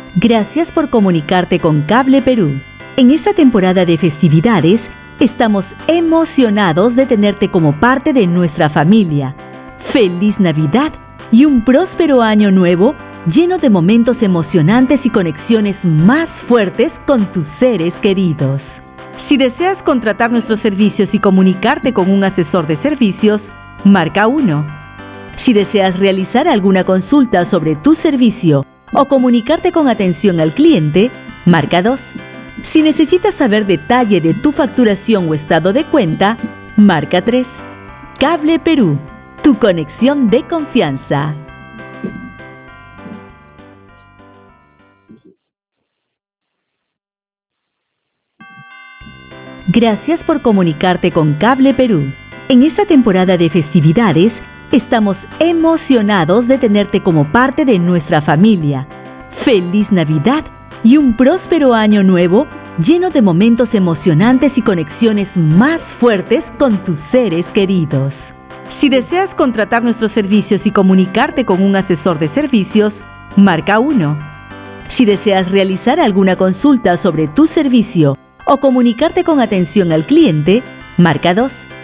Gracias por comunicarte con Cable Perú. En esta temporada de festividades, estamos emocionados de tenerte como parte de nuestra familia. ¡Feliz Navidad y un próspero año nuevo lleno de momentos emocionantes y conexiones más fuertes con tus seres queridos! Si deseas contratar nuestros servicios y comunicarte con un asesor de servicios, marca 1. Si deseas realizar alguna consulta sobre tu servicio o comunicarte con atención al cliente, marca 2. Si necesitas saber detalle de tu facturación o estado de cuenta, marca 3. Cable Perú, tu conexión de confianza. Gracias por comunicarte con Cable Perú. En esta temporada de festividades, estamos emocionados de tenerte como parte de nuestra familia. ¡Feliz Navidad y un próspero año nuevo lleno de momentos emocionantes y conexiones más fuertes con tus seres queridos! Si deseas contratar nuestros servicios y comunicarte con un asesor de servicios, marca 1. Si deseas realizar alguna consulta sobre tu servicio o comunicarte con atención al cliente, marca 2.